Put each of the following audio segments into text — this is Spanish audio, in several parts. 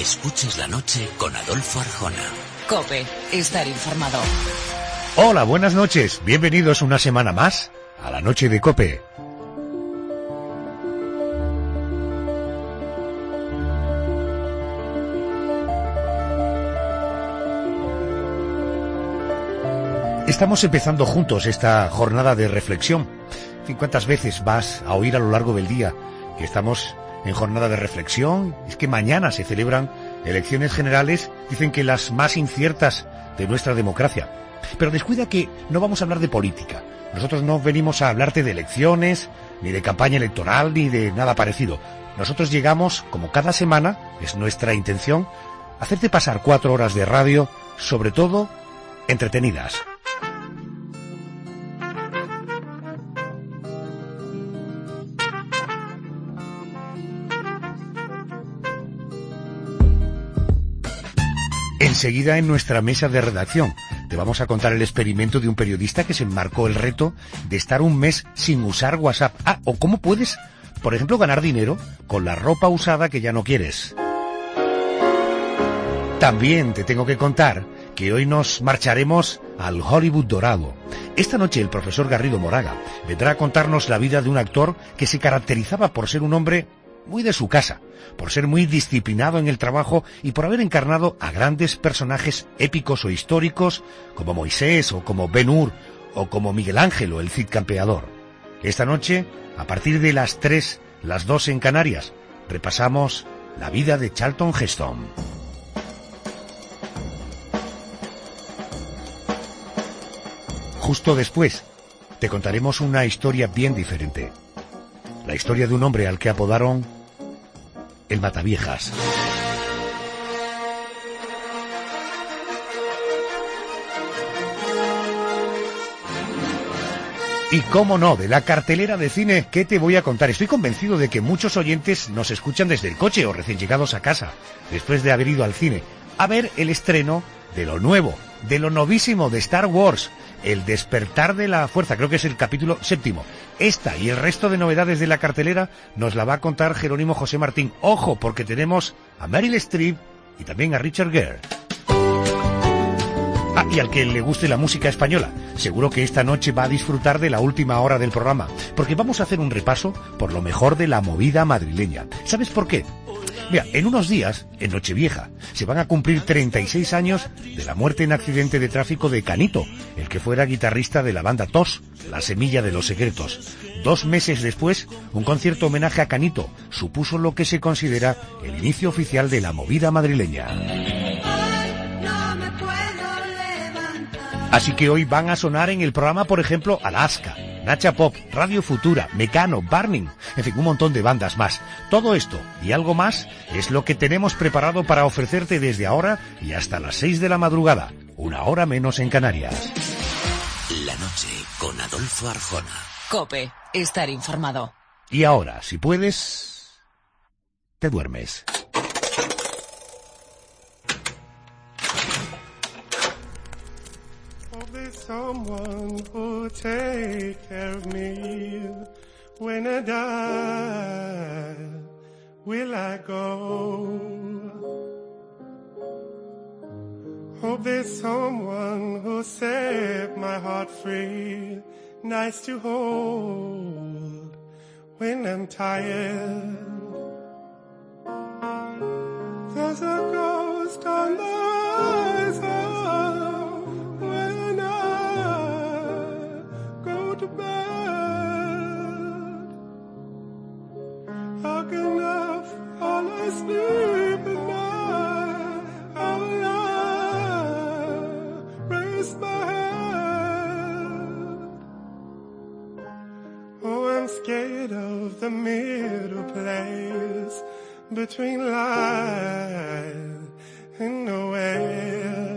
Escuchas la noche con Adolfo Arjona. COPE, estar informado. Hola, buenas noches. Bienvenidos una semana más a la noche de COPE. Estamos empezando juntos esta jornada de reflexión. ¿Cuántas veces vas a oír a lo largo del día que estamos en jornada de reflexión? Es que mañana se celebran elecciones generales, dicen que las más inciertas de nuestra democracia. Pero descuida que no vamos a hablar de política. Nosotros no venimos a hablarte de elecciones, ni de campaña electoral, ni de nada parecido. Nosotros llegamos, como cada semana, es nuestra intención, hacerte pasar 4 horas de radio, sobre todo entretenidas. Enseguida en nuestra mesa de redacción te vamos a contar el experimento de un periodista que se marcó el reto de estar un mes sin usar WhatsApp. O cómo puedes, por ejemplo, ganar dinero con la ropa usada que ya no quieres. También te tengo que contar que hoy nos marcharemos al Hollywood dorado. Esta noche el profesor Garrido Moraga vendrá a contarnos la vida de un actor que se caracterizaba por ser un hombre muy de su casa, por ser muy disciplinado en el trabajo y por haber encarnado a grandes personajes épicos o históricos como Moisés o como Ben-Hur o como Miguel Ángel o el Cid Campeador. Esta noche, a partir de las 3, las 2 en Canarias, repasamos la vida de Charlton Heston. Justo después, te contaremos una historia bien diferente. La historia de un hombre al que apodaron el Mataviejas. Y cómo no, de la cartelera de cine, ¿qué te voy a contar? Estoy convencido de que muchos oyentes nos escuchan desde el coche o recién llegados a casa, después de haber ido al cine, a ver el estreno de lo nuevo, de lo novísimo de Star Wars, El despertar de la fuerza, creo que es el capítulo 7. Esta y el resto de novedades de la cartelera nos la va a contar Jerónimo José Martín. Ojo, porque tenemos a Meryl Streep y también a Richard Gere. Y al que le guste la música española, seguro que esta noche va a disfrutar de la última hora del programa, porque vamos a hacer un repaso por lo mejor de la movida madrileña. ¿Sabes por qué? Mira, en unos días, en Nochevieja, se van a cumplir 36 años de la muerte en accidente de tráfico de Canito, el que fuera guitarrista de la banda TOS, La Semilla de los Secretos. 2 meses después, un concierto homenaje a Canito supuso lo que se considera el inicio oficial de la movida madrileña. Así que hoy van a sonar en el programa, por ejemplo, Alaska, Nacha Pop, Radio Futura, Mecano, Burning, en fin, un montón de bandas más. Todo esto y algo más es lo que tenemos preparado para ofrecerte desde ahora y hasta las 6 de la madrugada, 1 hora menos en Canarias. La noche con Adolfo Arjona. COPE, estar informado. Y ahora, si puedes, te duermes. Someone who'll take care of me when I die. Will I go? Hope there's someone who'll set my heart free, nice to hold when I'm tired. There's a ghost on the horizon when I go to bed. How can I fall asleep at night? How will I raise my head? Oh, I'm scared of the middle place between life and nowhere.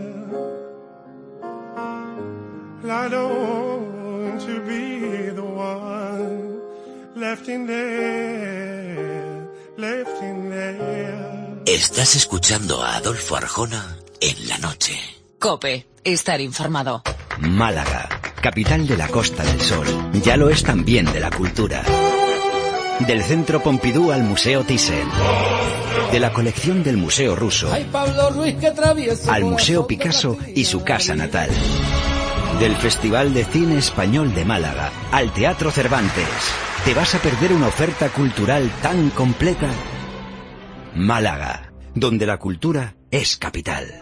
I don't want to be the one left in there, left in there. Estás escuchando a Adolfo Arjona en la noche. COPE, estar informado. Málaga, capital de la Costa del Sol, ya lo es también de la cultura. Del Centro Pompidou al Museo Thyssen. De la colección del Museo Ruso al Museo Picasso y su casa natal. Del Festival de Cine Español de Málaga al Teatro Cervantes. ¿Te vas a perder una oferta cultural tan completa? Málaga, donde la cultura es capital.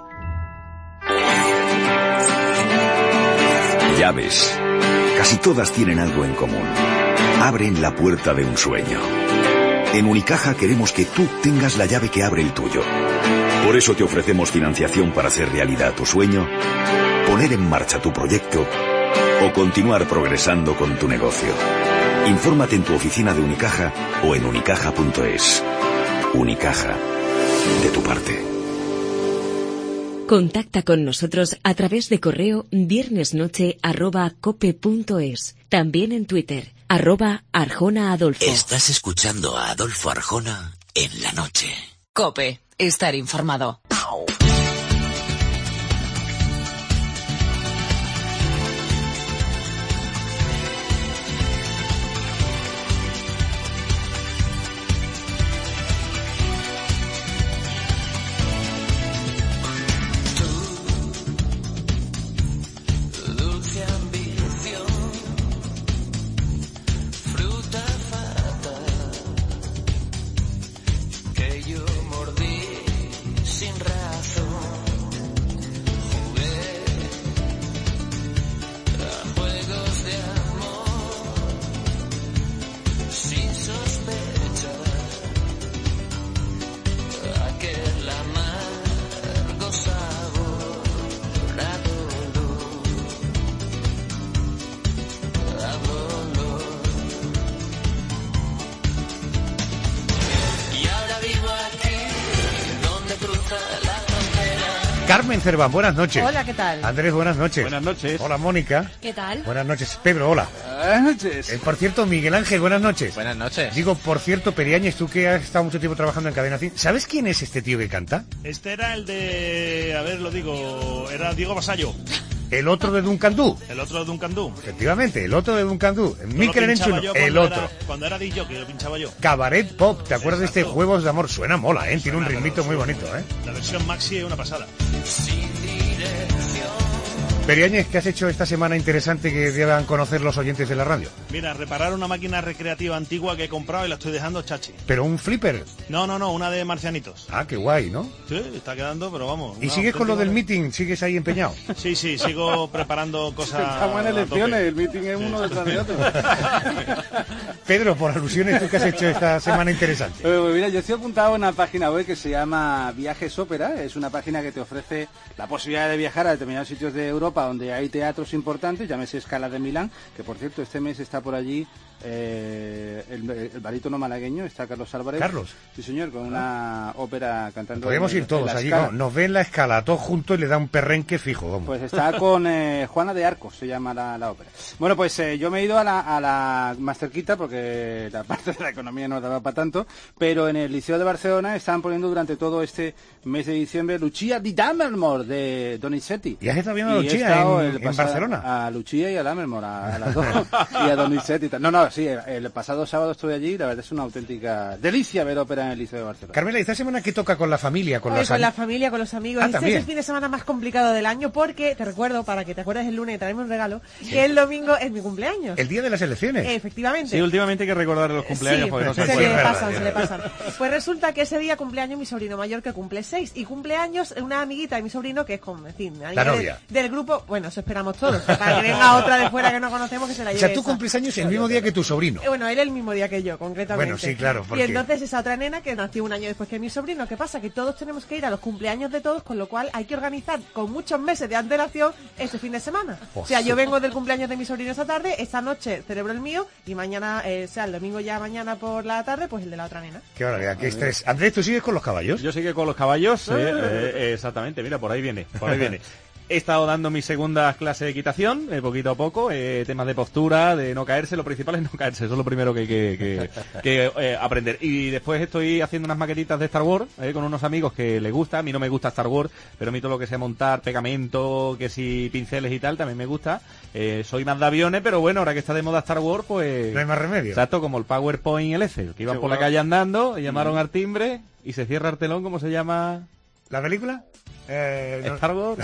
Llaves. Casi todas tienen algo en común. Abren la puerta de un sueño. En Unicaja queremos que tú tengas la llave que abre el tuyo. Por eso te ofrecemos financiación para hacer realidad tu sueño, poner en marcha tu proyecto o continuar progresando con tu negocio. Infórmate en tu oficina de Unicaja o en unicaja.es. Unicaja. De tu parte. Contacta con nosotros a través de correo viernesnoche@cope.es. También en Twitter, @ArjonaAdolfo. Estás escuchando a Adolfo Arjona en la noche. COPE, estar informado. Carmen Cerván, buenas noches. Hola, ¿qué tal? Andrés, buenas noches. Buenas noches. Hola, Mónica. ¿Qué tal? Buenas noches. Pedro, hola. Buenas noches. Por cierto, Miguel Ángel, buenas noches. Buenas noches. Digo, por cierto, Periáñez, tú que has estado mucho tiempo trabajando en Cadena 100, ¿sabes quién es este tío que canta? Este era el de... A ver, lo digo... Era Diego Vasallo. El otro de Duncandú. El otro de Duncandú. Efectivamente, el otro de Duncandú. Mikel Erenchun, el otro. Cuando era DJ, que lo pinchaba yo. Cabaret Pop, ¿te acuerdas de este Juegos de Amor? Suena mola, ¿eh? Tiene un ritmito muy bonito, ¿eh? La versión maxi es una pasada. Periáñez, ¿qué has hecho esta semana interesante que deban conocer los oyentes de la radio? Mira, reparar una máquina recreativa antigua que he comprado y la estoy dejando chachi. ¿Pero un flipper? No, una de marcianitos. Ah, qué guay, ¿no? Sí, está quedando, pero vamos. ¿Y sigues con lo del meeting? ¿Sigues ahí empeñado? Sí, sigo preparando cosas. Estamos en elecciones, el meeting es uno detrás de otro. Pedro, por alusiones, ¿tú qué has hecho esta semana interesante? Pues mira, yo estoy apuntado a una página web que se llama Viajes Ópera. Es una página que te ofrece la posibilidad de viajar a determinados sitios de Europa donde hay teatros importantes, llámese Scala de Milán, que por cierto este mes está por allí el barítono malagueño, está Carlos Álvarez. ¿Carlos? Sí, señor, con una ópera cantando. Podemos ir todos allí, ¿no? Nos ven la Scala todos juntos y le da un perrenque fijo, vamos. Pues está con Juana de Arcos, se llama la ópera. Bueno, pues yo me he ido a la más cerquita porque la parte de la economía no daba para tanto, pero en el Liceo de Barcelona están poniendo durante todo este mes de diciembre Lucia di Lammermoor de Donizetti. ¿Y has estado viendo a Lucia en Barcelona? A Lucia y a Lammermoor, a las dos, y a Donizetti. No, sí, el pasado sábado estuve allí y la verdad es una auténtica delicia ver ópera en el Liceo de Barcelona. Carmela, ¿y esta semana qué toca con la familia? Con la familia, con los amigos. Este también es el fin de semana más complicado del año porque, te recuerdo, para que te acuerdes el lunes y traemos un regalo, que el domingo es mi cumpleaños. El día de las elecciones. Efectivamente. Sí, últimamente hay que recordar los cumpleaños sí, porque no se le pasan. Pues resulta que ese día cumpleaños mi sobrino mayor que cumple 6 y cumpleaños una amiguita de mi sobrino que es con, en fin, la novia del grupo. Bueno, eso esperamos todos, para que venga otra de fuera que no conocemos que se la lleve. O sea, tú cumples años el mismo día que tu sobrino. Bueno, él el mismo día que yo, concretamente. Bueno, sí, claro. Y entonces esa otra nena que nació un año después que mi sobrino, ¿qué pasa? Que todos tenemos que ir a los cumpleaños de todos, con lo cual hay que organizar con muchos meses de antelación ese fin de semana. O sea, yo vengo del cumpleaños de mi sobrino esta tarde, esta noche celebro el mío y mañana, o sea, el domingo ya mañana por la tarde, pues el de la otra nena. Qué barbaridad, qué estrés. Andrés, ¿tú sigues con los caballos? Yo sigo con los caballos, exactamente, mira, por ahí viene. He estado dando mis segundas clases de equitación, poquito a poco, temas de postura, de no caerse, lo principal es no caerse, eso es lo primero que hay que aprender. Y después estoy haciendo unas maquetitas de Star Wars, con unos amigos que les gusta, a mí no me gusta Star Wars, pero a mí todo lo que sea montar, pegamento, que si pinceles y tal, también me gusta. Soy más de aviones, pero bueno, ahora que está de moda Star Wars, pues... No hay más remedio. Exacto, como el PowerPoint y el Excel, que iban por la calle andando, llamaron al timbre y se cierra el telón, ¿cómo se llama? ¿La película? Star Wars,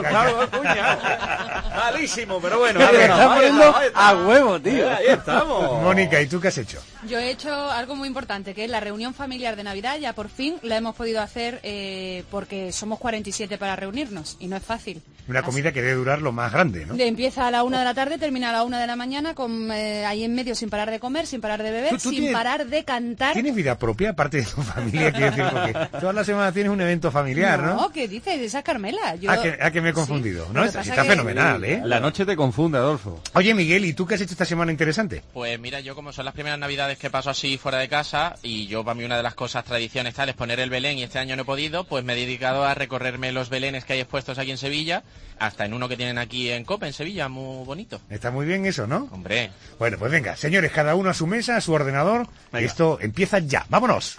cuña. Malísimo, pero bueno. Está poniendo a huevo, tío. Ahí estamos. Mónica, ¿y tú qué has hecho? Yo he hecho algo muy importante, que es la reunión familiar de Navidad. Ya por fin la hemos podido hacer porque somos 47 para reunirnos y no es fácil. Una comida que debe durar lo más grande, ¿no? Empieza a la 1 de la tarde, termina a la 1 de la mañana, con ahí en medio sin parar de comer, sin parar de beber, sin parar de cantar. ¿Tienes vida propia, aparte de tu familia? Quiero decir, porque todas las semanas tienes un evento familiar, ¿no? No, ¿qué dices? Esa es Carmela. Yo... que me he confundido. Sí, ¿No? Está fenomenal, ¿eh? La noche te confunde, Adolfo. Oye, Miguel, ¿y tú qué has hecho esta semana interesante? Pues mira, yo como son las primeras Navidades que paso así fuera de casa, y yo para mí una de las cosas, tradiciones tal, es poner el Belén, y este año no he podido, pues me he dedicado a recorrerme los Belenes que hay expuestos aquí en Sevilla, hasta en uno que tienen aquí en Cope, en Sevilla, muy bonito. Está muy bien eso, ¿no? Hombre. Bueno, pues venga, señores, cada uno a su mesa, a su ordenador. Venga. Esto empieza ya. ¡Vámonos!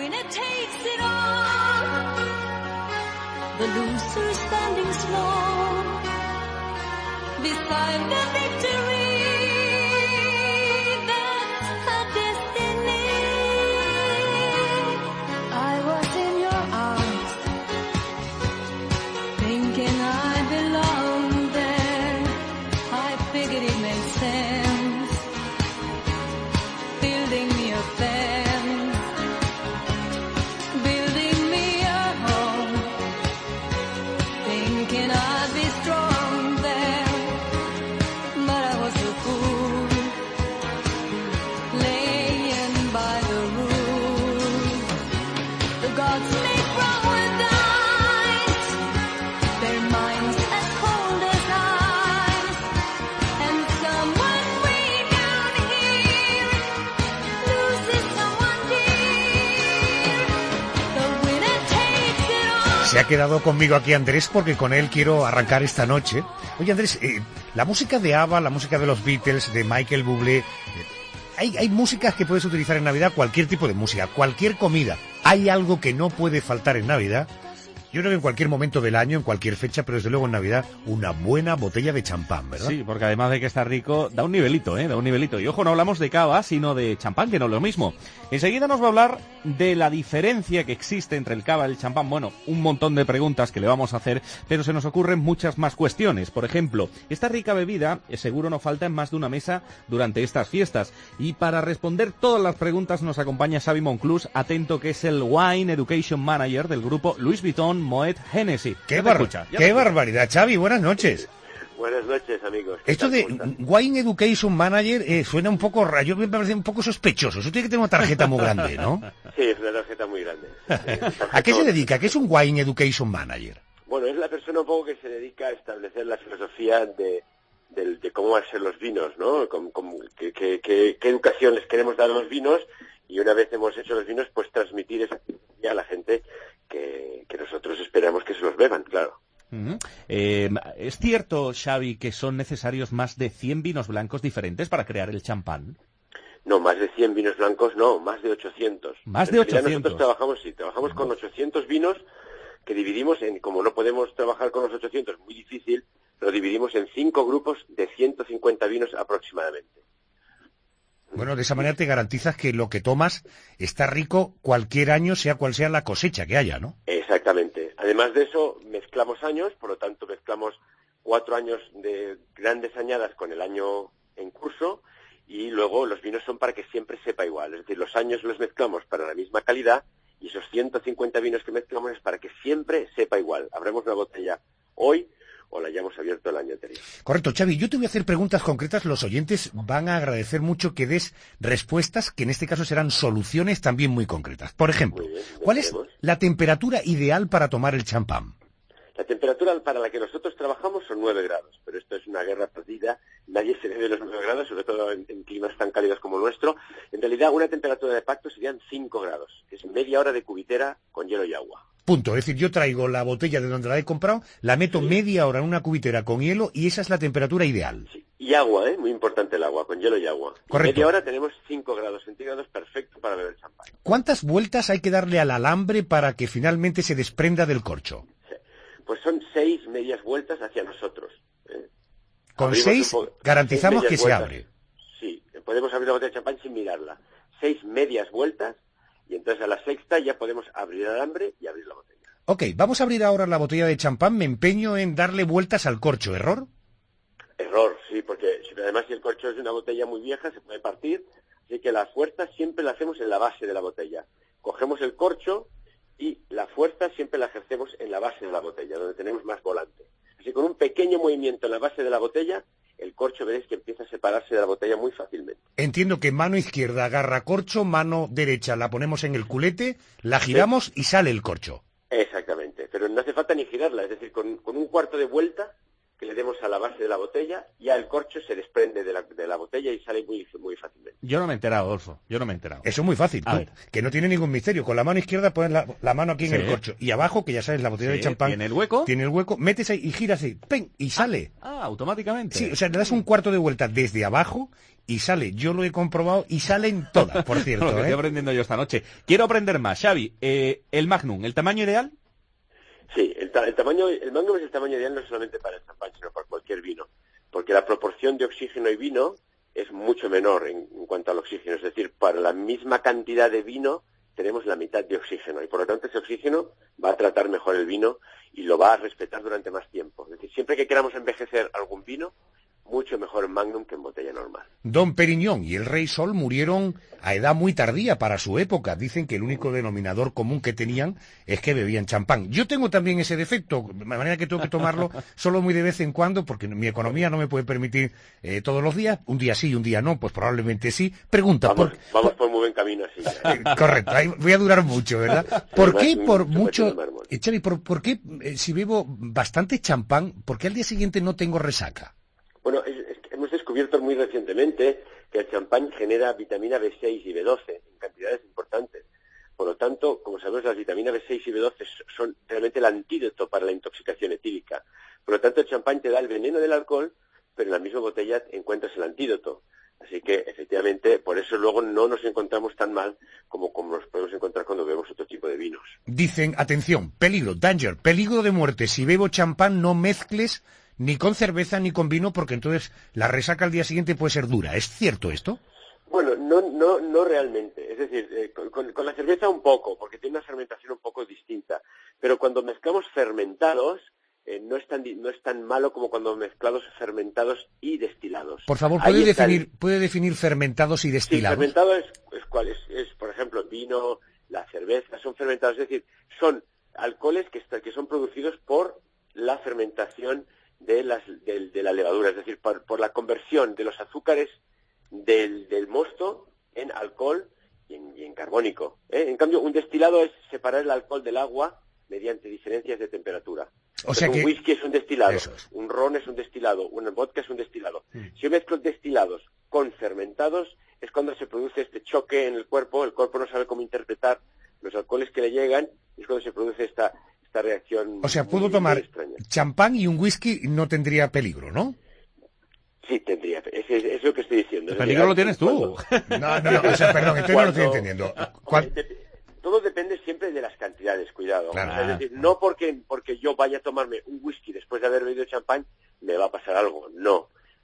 The loser standing small beside the victory. That's her destiny. I was in your arms, thinking I belonged there. I figured it made sense, building me a fence, building me a home. Thinking I'd be strong there, but I was a fool, laying by the rules. The gods make wrong dice, their minds as cold as ice, and someone way down here loses someone dear. The winner takes it all. Se ha quedado conmigo aquí Andrés porque con él quiero arrancar esta noche. Oye Andrés, la música de ABBA, la música de los Beatles, de Michael Bublé, hay músicas que puedes utilizar en Navidad, cualquier tipo de música, cualquier comida. Hay algo que no puede faltar en Navidad. Yo creo que en cualquier momento del año, en cualquier fecha, pero desde luego en Navidad, una buena botella de champán, ¿verdad? Sí, porque además de que está rico, da un nivelito, da un nivelito. Y ojo, no hablamos de cava, sino de champán, que no es lo mismo. Enseguida nos va a hablar de la diferencia que existe entre el cava y el champán. Bueno, un montón de preguntas que le vamos a hacer, pero se nos ocurren muchas más cuestiones. Por ejemplo, esta rica bebida seguro no falta en más de una mesa durante estas fiestas. Y para responder todas las preguntas nos acompaña Xavi Monclús, atento, que es el Wine Education Manager del grupo Louis Vuitton Moet Hennessy. ¡Qué barbaridad, Xavi! Buenas noches. Buenas noches, amigos. Esto de Wine Education Manager suena un poco raro, yo me parece un poco sospechoso. Eso tiene que tener una tarjeta muy grande, ¿no? Sí, es una tarjeta muy grande. ¿A qué se dedica? ¿Qué es un Wine Education Manager? Bueno, es la persona un poco que se dedica a establecer la filosofía de cómo van a ser los vinos, ¿no? ¿Qué educación les queremos dar a los vinos? Y una vez hemos hecho los vinos, pues transmitir esa filosofía a la gente que nosotros esperamos que se los beban, claro. ¿Es cierto, Xavi, que son necesarios más de 100 vinos blancos diferentes para crear el champán? No, más de 100 vinos blancos, no, más de 800. Más de 800. Nosotros trabajamos con 800 vinos que dividimos como no podemos trabajar con los 800, muy difícil, lo dividimos en 5 grupos de 150 vinos aproximadamente. Bueno, de esa manera te garantizas que lo que tomas está rico cualquier año, sea cual sea la cosecha que haya, ¿no? Exactamente. Además de eso, mezclamos años, por lo tanto mezclamos 4 años de grandes añadas con el año en curso, y luego los vinos son para que siempre sepa igual. Es decir, los años los mezclamos para la misma calidad, y esos 150 vinos que mezclamos es para que siempre sepa igual. Abremos una botella hoy o la hayamos abierto el año anterior. Correcto, Xavi, yo te voy a hacer preguntas concretas. Los oyentes van a agradecer mucho que des respuestas que en este caso serán soluciones también muy concretas. Por ejemplo, ¿cuál es la temperatura ideal para tomar el champán? La temperatura para la que nosotros trabajamos son 9 grados, pero esto es una guerra perdida. Nadie se debe de los 9 grados, sobre todo en climas tan cálidos como el nuestro. En realidad, una temperatura de pacto serían 5 grados, que es media hora de cubitera con hielo y agua. Punto. Es decir, yo traigo la botella de donde la he comprado, la meto media hora en una cubitera con hielo y esa es la temperatura ideal. Sí. Y agua, muy importante el agua, con hielo y agua. Correcto. Media hora tenemos 5 grados centígrados, perfecto para beber champán. ¿Cuántas vueltas hay que darle al alambre para que finalmente se desprenda del corcho? Sí. Pues son 6 medias vueltas hacia nosotros. Con Abrimos 6 garantizamos que se abre. Sí, podemos abrir la botella de champán sin mirarla. 6 medias vueltas y entonces a la sexta ya podemos abrir el alambre y abrir la botella. Ok, vamos a abrir ahora la botella de champán. Me empeño en darle vueltas al corcho. ¿Error? Error, sí, porque además si el corcho es una botella muy vieja se puede partir, así que la fuerza siempre la hacemos en la base de la botella. Cogemos el corcho y la fuerza siempre la ejercemos en la base de la botella, donde tenemos más volante. Así con un pequeño movimiento en la base de la botella, el corcho veréis que empieza a separarse de la botella muy fácilmente. Entiendo que mano izquierda agarra corcho, mano derecha la ponemos en el culete, la giramos y sale el corcho. Exactamente, pero no hace falta ni girarla, es decir, con un cuarto de vuelta que le demos a la base de la botella, ya el corcho se desprende de la botella y sale muy, muy fácilmente. Yo no me he enterado, Adolfo, yo no me he enterado. Eso es muy fácil, que no tiene ningún misterio. Con la mano izquierda pones la mano aquí en el corcho y abajo, que ya sabes, la botella de champán tiene el hueco, metes ahí y giras ahí, ¡pen! Y sale. Automáticamente. Sí, o sea, le das un cuarto de vuelta desde abajo y sale. Yo lo he comprobado y salen todas, por cierto. Lo que estoy aprendiendo yo esta noche. Quiero aprender más. Xavi, el Magnum, ¿el tamaño ideal? Sí, el Magnum es el tamaño ideal no solamente para el champán, sino para cualquier vino, porque la proporción de oxígeno y vino es mucho menor en cuanto al oxígeno, es decir, para la misma cantidad de vino tenemos la mitad de oxígeno, y por lo tanto ese oxígeno va a tratar mejor el vino y lo va a respetar durante más tiempo. Es decir, siempre que queramos envejecer algún vino, mucho mejor en Magnum que en botella normal. Don Periñón y el Rey Sol murieron a edad muy tardía para su época. Dicen que el único denominador común que tenían es que bebían champán. Yo tengo también ese defecto, de manera que tengo que tomarlo solo muy de vez en cuando, porque mi economía no me puede permitir todos los días. Un día sí, un día no, pues probablemente sí. Pregunta. Vamos por muy buen camino así. Correcto, ahí voy a durar mucho, ¿verdad? ¿Por qué por mucho... Xavi, ¿por qué si bebo bastante champán, por qué al día siguiente no tengo resaca? Bueno, hemos descubierto muy recientemente que el champán genera vitamina B6 y B12 en cantidades importantes. Por lo tanto, como sabemos, las vitaminas B6 y B12 son realmente el antídoto para la intoxicación etílica. Por lo tanto, el champán te da el veneno del alcohol, pero en la misma botella encuentras el antídoto. Así que, efectivamente, por eso luego no nos encontramos tan mal como nos podemos encontrar cuando bebemos otro tipo de vinos. Dicen, atención, peligro, danger, peligro de muerte. Si bebo champán, no mezcles ni con cerveza ni con vino, porque entonces la resaca al día siguiente puede ser dura. ¿Es cierto esto? Bueno, no realmente. Es decir, con la cerveza un poco, porque tiene una fermentación un poco distinta. Pero cuando mezclamos fermentados, no es tan malo como cuando mezclados fermentados y destilados. Por favor, ¿puede definir fermentados y destilados? Sí, fermentado es, por ejemplo, vino, la cerveza, son fermentados. Es decir, son alcoholes que son producidos por la fermentación de la levadura, es decir, por la conversión de los azúcares del mosto en alcohol y en carbónico. En cambio, un destilado es separar el alcohol del agua mediante diferencias de temperatura. O sea un whisky es un destilado, un ron es un destilado, un vodka es un destilado. Si yo mezclo destilados con fermentados, es cuando se produce este choque en el cuerpo no sabe cómo interpretar los alcoholes que le llegan, y es cuando se produce esta reacción. O sea, puedo tomar champán y un whisky, no tendría peligro, ¿no? Sí, tendría. Es lo que estoy diciendo. El peligro lo tienes tú. No, o sea, perdón, entonces no lo estoy entendiendo. Todo depende siempre de las cantidades, cuidado. Claro. O sea, es decir, no porque yo vaya a tomarme un whisky después de haber bebido champán, me va a pasar algo. No.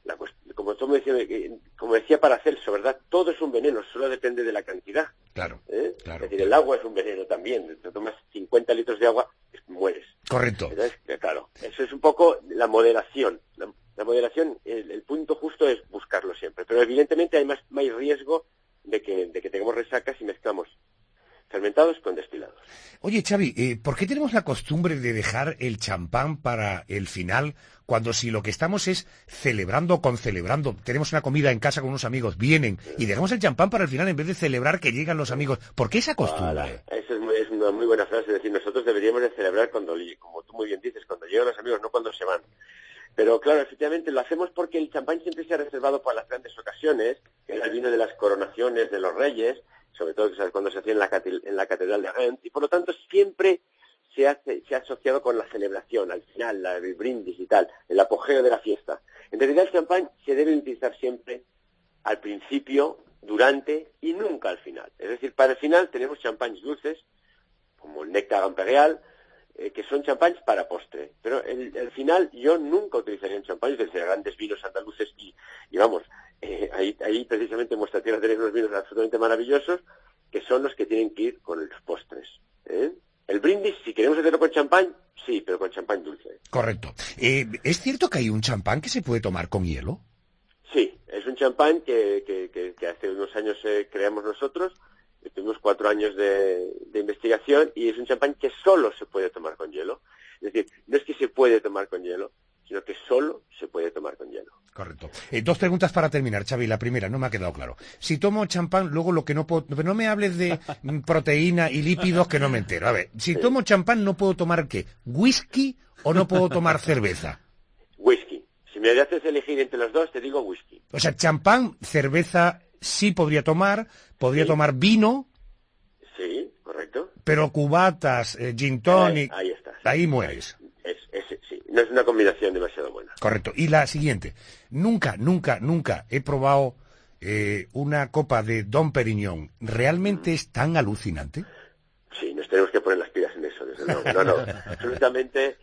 Como decía Paracelso, ¿verdad? Todo es un veneno, solo depende de la cantidad. Claro. Es decir, el agua es un veneno también. Te tomas 50 litros de agua, mueres. Correcto. Entonces, claro, eso es un poco la moderación. La moderación, el punto justo es buscarlo siempre. Pero evidentemente hay más riesgo de que tengamos resacas si mezclamos fermentados con destilados. Oye, Xavi, ¿por qué tenemos la costumbre de dejar el champán para el final, cuando si lo que estamos es celebrando, tenemos una comida en casa con unos amigos, vienen, y dejamos el champán para el final en vez de celebrar que llegan los amigos? ¿Por qué esa costumbre? Eso es una muy buena frase, es decir, nosotros deberíamos de celebrar como tú muy bien dices, cuando llegan los amigos, no cuando se van. Pero claro, efectivamente lo hacemos porque el champán siempre se ha reservado para las grandes ocasiones, que era el vino de las coronaciones de los reyes, sobre todo cuando se hacía en la catedral de Reims, y por lo tanto siempre se ha asociado con la celebración, al final, el brindis y tal, el apogeo de la fiesta. En realidad el champán se debe utilizar siempre al principio, durante y nunca al final. Es decir, para el final tenemos champáns dulces, como el Nectar Imperial, que son champáns para postre. Pero el final yo nunca utilizaría un champán, utilizaría grandes vinos andaluces y vamos, ahí precisamente en vuestra tierra tenéis unos vinos absolutamente maravillosos que son los que tienen que ir con los postres. El brindis, si queremos hacerlo con champán, sí, pero con champán dulce. Correcto. ¿Es cierto que hay un champán que se puede tomar con hielo? Sí, es un champán que hace unos años creamos nosotros. Tuvimos 4 años de investigación y es un champán que solo se puede tomar con hielo. Es decir, no es que se puede tomar con hielo, sino que solo se puede tomar con hielo. Correcto. 2 preguntas para terminar, Xavi. La primera, no me ha quedado claro. Si tomo champán, luego lo que no puedo... No me hables de proteína y lípidos que no me entero. A ver, si tomo champán, ¿no puedo tomar qué? ¿Whisky o no puedo tomar cerveza? Whisky. Si me haces elegir entre los dos, te digo whisky. O sea, champán, cerveza sí podría tomar vino. Sí, correcto. Pero cubatas, gin tonic... Ahí estás. Ahí mueres. Sí, no es una combinación demasiado buena. Correcto. Y la siguiente. Nunca he probado una copa de Dom Perignon. ¿Realmente es tan alucinante? Sí, nos tenemos que poner las pilas en eso, desde luego. No, absolutamente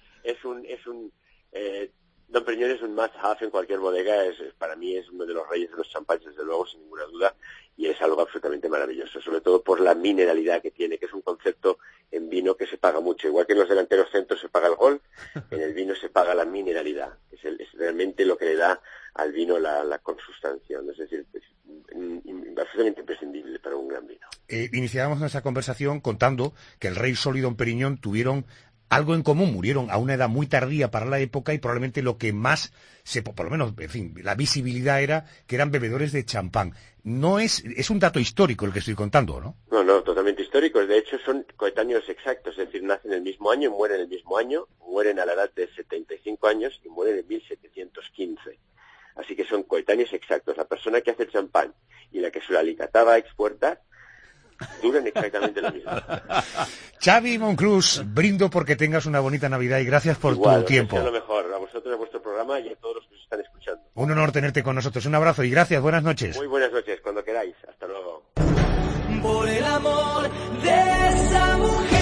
Dom Perignon es un must-have en cualquier bodega, para mí es uno de los reyes de los champáns, desde luego, sin ninguna duda, y es algo absolutamente maravilloso, sobre todo por la mineralidad que tiene, que es un concepto en vino que se paga mucho. Igual que en los delanteros centros se paga el gol, en el vino se paga la mineralidad, es realmente lo que le da al vino la consustancia, es decir, es absolutamente imprescindible para un gran vino. Iniciábamos nuestra conversación contando que el Rey Sol y Dom Perignon tuvieron algo en común, murieron a una edad muy tardía para la época y probablemente lo que más, por lo menos, en fin, la visibilidad era que eran bebedores de champán. No es un dato histórico el que estoy contando, ¿no? No, totalmente histórico. De hecho, son coetáneos exactos, es decir, nacen el mismo año y mueren el mismo año, mueren a la edad de 75 años y mueren en 1715. Así que son coetáneos exactos. La persona que hace el champán y la que se lo alicataba a expuertas duran exactamente lo mismo. Xavi Monclús, brindo porque tengas una bonita Navidad y gracias por tu tiempo. Lo mejor a vosotros, a vuestro programa y a todos los que os están escuchando. Un honor tenerte con nosotros. Un abrazo y gracias. Buenas noches. Muy buenas noches, cuando queráis. Hasta luego. Por el amor de esa mujer,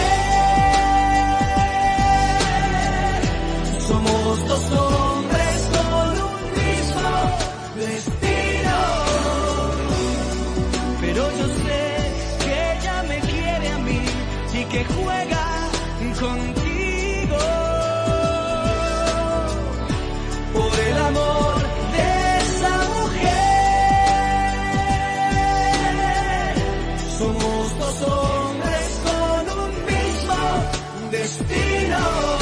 somos 2 hombres con un mismo destino, pero yo sé y que juega contigo por el amor de esa mujer. Somos 2 hombres con un mismo destino.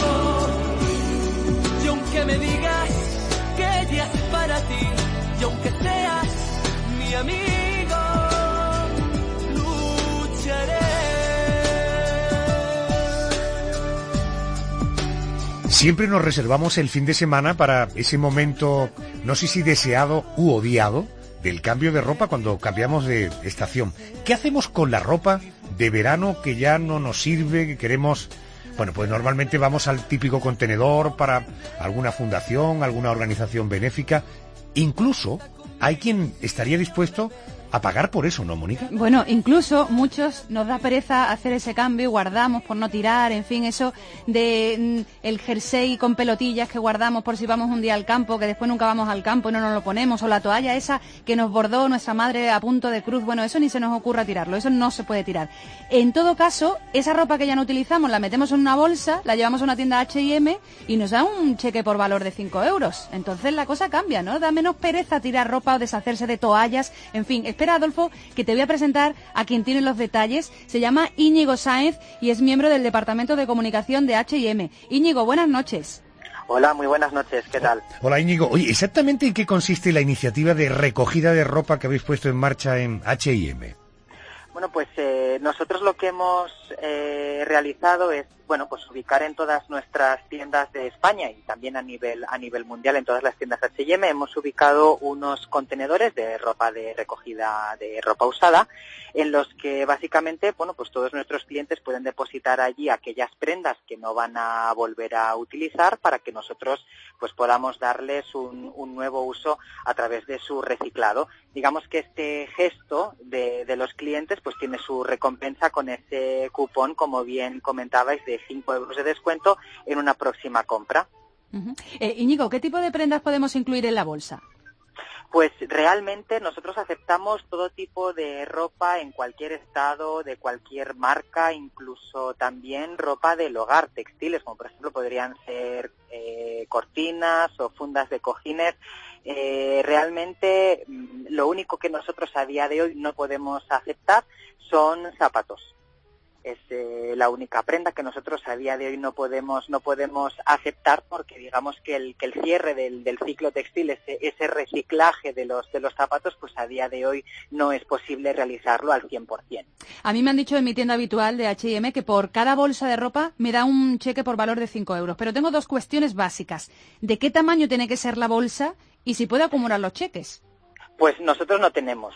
Y aunque me digas que ella es para ti, y aunque seas mi amigo, lucharé. Siempre nos reservamos el fin de semana para ese momento, no sé si deseado u odiado, del cambio de ropa cuando cambiamos de estación. ¿Qué hacemos con la ropa de verano que ya no nos sirve, que queremos? Bueno, pues normalmente vamos al típico contenedor para alguna fundación, alguna organización benéfica. Incluso hay quien estaría dispuesto a pagar por eso, ¿no, Mónica? Bueno, incluso muchos nos da pereza hacer ese cambio, guardamos por no tirar, en fin, eso de el jersey con pelotillas que guardamos por si vamos un día al campo, que después nunca vamos al campo y no nos lo ponemos, o la toalla esa que nos bordó nuestra madre a punto de cruz, bueno, eso ni se nos ocurra tirarlo, eso no se puede tirar. En todo caso, esa ropa que ya no utilizamos la metemos en una bolsa, la llevamos a una tienda H&M y nos da un cheque por valor de 5 euros. Entonces la cosa cambia, ¿no? Da menos pereza tirar ropa o deshacerse de toallas, en fin. Espera, Adolfo, que te voy a presentar a quien tiene los detalles. Se llama Íñigo Sáenz y es miembro del Departamento de Comunicación de H&M. Íñigo, buenas noches. Hola, muy buenas noches, ¿qué tal? Hola, Íñigo. Oye, ¿exactamente en qué consiste la iniciativa de recogida de ropa que habéis puesto en marcha en H&M? Bueno, pues nosotros lo que hemos realizado es, bueno, pues ubicar en todas nuestras tiendas de España y también a nivel mundial en todas las tiendas H&M, hemos ubicado unos contenedores de ropa de recogida de ropa usada, en los que básicamente, bueno, pues todos nuestros clientes pueden depositar allí aquellas prendas que no van a volver a utilizar para que nosotros pues podamos darles un nuevo uso a través de su reciclado. Digamos que este gesto de los clientes pues tiene su recompensa con ese cupón, como bien comentabais, de 5 euros de descuento en una próxima compra. Íñigo, ¿qué tipo de prendas podemos incluir en la bolsa? Pues realmente nosotros aceptamos todo tipo de ropa en cualquier estado, de cualquier marca, incluso también ropa del hogar, textiles, como por ejemplo podrían ser cortinas o fundas de cojines. Realmente lo único que nosotros a día de hoy no podemos aceptar son zapatos. Es la única prenda que nosotros a día de hoy no podemos aceptar, porque digamos que el cierre del ciclo textil, ese reciclaje de los zapatos, pues a día de hoy no es posible realizarlo al 100%. A mí me han dicho en mi tienda habitual de H&M que por cada bolsa de ropa me da un cheque por valor de 5 euros, pero tengo dos cuestiones básicas. ¿De qué tamaño tiene que ser la bolsa y si puedo acumular los cheques? Pues nosotros no tenemos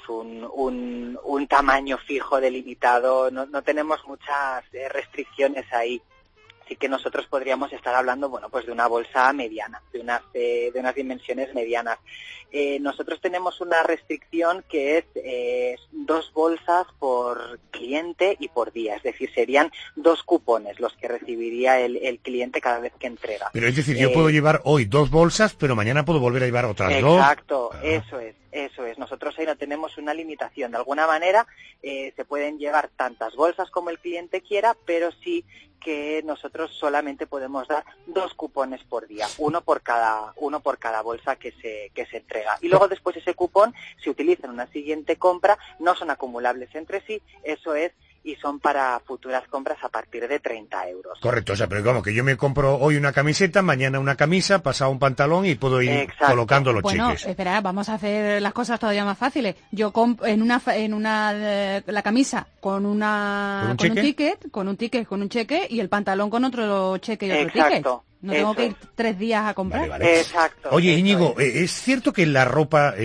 un tamaño fijo delimitado, no tenemos muchas restricciones ahí. Así que nosotros podríamos estar hablando, bueno, pues de una bolsa mediana, de unas dimensiones medianas. Nosotros tenemos una restricción que es 2 bolsas por cliente y por día, es decir, serían 2 cupones los que recibiría el cliente cada vez que entrega. Pero es decir, yo puedo llevar hoy 2 bolsas, pero mañana puedo volver a llevar otras 2. Exacto, eso es. Nosotros ahí no tenemos una limitación. De alguna manera se pueden llevar tantas bolsas como el cliente quiera, pero sí que nosotros solamente podemos dar 2 cupones por día, uno por cada bolsa que se entrega. Y luego después ese cupón se utiliza en una siguiente compra, no son acumulables entre sí, eso es, y son para futuras compras a partir de 30 euros. Correcto, o sea, pero como que yo me compro hoy una camiseta, mañana una camisa, pasado un pantalón y puedo ir colocando los cheques. Bueno, espera, vamos a hacer las cosas todavía más fáciles. Yo compro la camisa con un cheque y el pantalón con otro cheque y otro ticket. No tengo que ir 3 días a comprar. Vale. Exacto. Oye, Íñigo, ¿es cierto que la ropa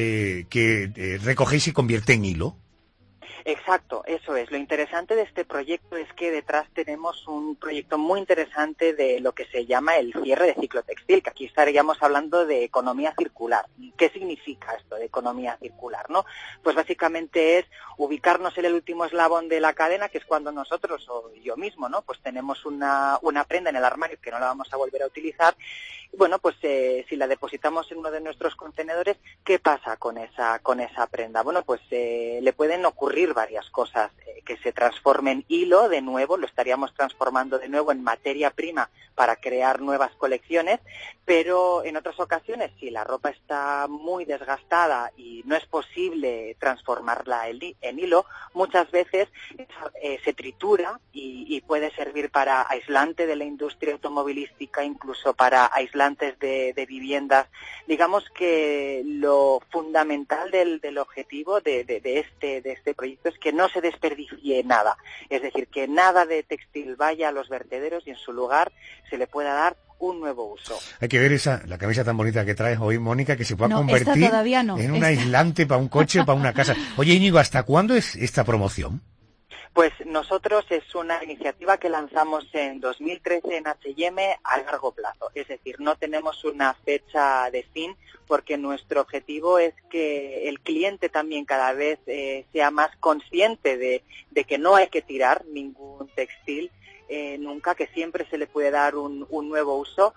que recogéis se convierte en hilo? Exacto, eso es. Lo interesante de este proyecto es que detrás tenemos un proyecto muy interesante de lo que se llama el cierre de ciclo textil, que aquí estaríamos hablando de economía circular. ¿Qué significa esto de economía circular, no? Pues básicamente es ubicarnos en el último eslabón de la cadena, que es cuando nosotros o yo mismo, ¿no? Pues tenemos una prenda en el armario que no la vamos a volver a utilizar. Bueno, pues si la depositamos en uno de nuestros contenedores, ¿qué pasa con esa prenda? Bueno, pues le pueden ocurrir varias cosas, que se transforme en hilo de nuevo, lo estaríamos transformando de nuevo en materia prima para crear nuevas colecciones, pero en otras ocasiones, si la ropa está muy desgastada y no es posible transformarla en hilo, muchas veces se tritura y puede servir para aislante de la industria automovilística, incluso para aislantes de viviendas. Digamos que lo fundamental del objetivo de este proyecto es que no se desperdicie nada, es decir, que nada de textil vaya a los vertederos y en su lugar se le pueda dar un nuevo uso. Hay que ver la camisa tan bonita que traes hoy, Mónica, que se pueda convertir en un aislante para un coche o para una casa. Oye, Íñigo, ¿hasta cuándo es esta promoción? Pues nosotros es una iniciativa que lanzamos en 2013 en H&M a largo plazo. Es decir, no tenemos una fecha de fin porque nuestro objetivo es que el cliente también cada vez sea más consciente de que no hay que tirar ningún textil nunca, que siempre se le puede dar un nuevo uso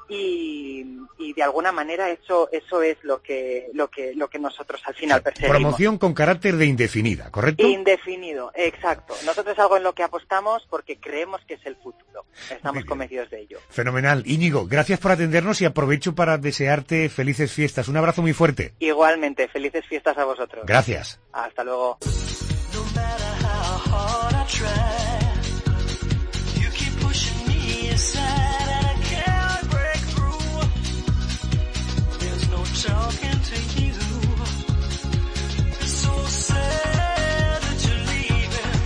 y de alguna manera eso es lo que nosotros al final perseguimos. Promoción con carácter de indefinida, ¿correcto? Indefinido, exacto. Nosotros es algo en lo que apostamos porque creemos que es el futuro. Estamos convencidos de ello. Fenomenal. Íñigo, gracias por atendernos y aprovecho para desearte felices fiestas. Un abrazo muy fuerte. Igualmente, felices fiestas a vosotros. Gracias. Hasta luego. Talking to you, it's so sad that you're leaving.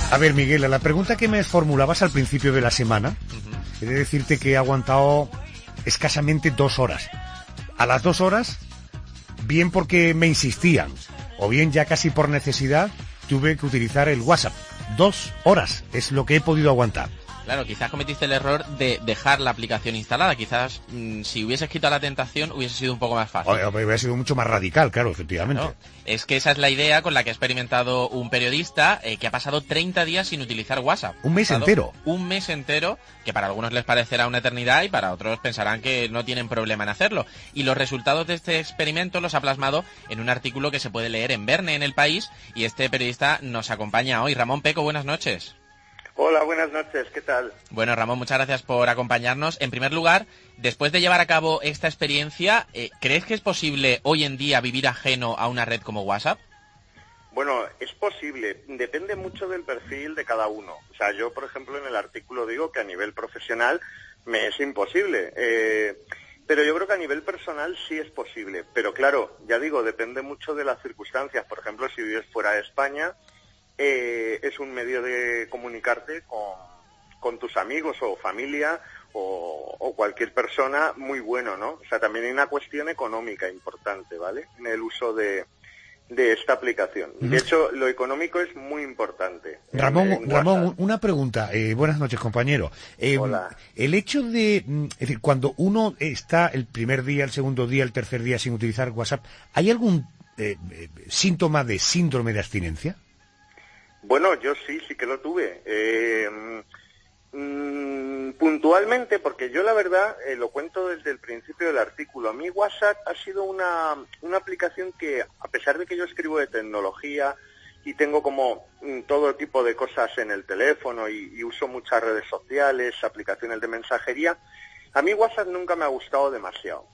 A ver, Miguel, a la pregunta que me formulabas al principio de la semana, he de decirte que he aguantado escasamente 2 horas. A las 2 horas, bien porque me insistían, o bien ya casi por necesidad, tuve que utilizar el WhatsApp. 2 horas es lo que he podido aguantar. Claro, quizás cometiste el error de dejar la aplicación instalada. Quizás si hubieses quitado la tentación hubiese sido un poco más fácil. Hubiera sido mucho más radical, claro, efectivamente. No, es que esa es la idea con la que ha experimentado un periodista que ha pasado 30 días sin utilizar WhatsApp. Un mes entero. Un mes entero, que para algunos les parecerá una eternidad y para otros pensarán que no tienen problema en hacerlo. Y los resultados de este experimento los ha plasmado en un artículo que se puede leer en Verne, en El País, y este periodista nos acompaña hoy. Ramón Peco, buenas noches. Hola, buenas noches, ¿qué tal? Bueno, Ramón, muchas gracias por acompañarnos. En primer lugar, después de llevar a cabo esta experiencia, ¿crees que es posible hoy en día vivir ajeno a una red como WhatsApp? Bueno, es posible, depende mucho del perfil de cada uno. O sea, yo, por ejemplo, en el artículo digo que a nivel profesional me es imposible, pero yo creo que a nivel personal sí es posible. Pero claro, ya digo, depende mucho de las circunstancias. Por ejemplo, si vives fuera de España, es un medio de comunicarte con tus amigos o familia o cualquier persona muy bueno, ¿no? O sea, también hay una cuestión económica importante, ¿vale? En el uso de esta aplicación. De hecho, lo económico es muy importante. Ramón, una pregunta. Buenas noches, compañero. Hola. El hecho de, es decir, cuando uno está el primer día, el segundo día, el tercer día sin utilizar WhatsApp, ¿hay algún síntoma de síndrome de abstinencia? Bueno, yo sí que lo tuve. Puntualmente, porque yo la verdad, lo cuento desde el principio del artículo, a mí WhatsApp ha sido una aplicación que, a pesar de que yo escribo de tecnología y tengo como todo tipo de cosas en el teléfono y uso muchas redes sociales, aplicaciones de mensajería, a mí WhatsApp nunca me ha gustado demasiado.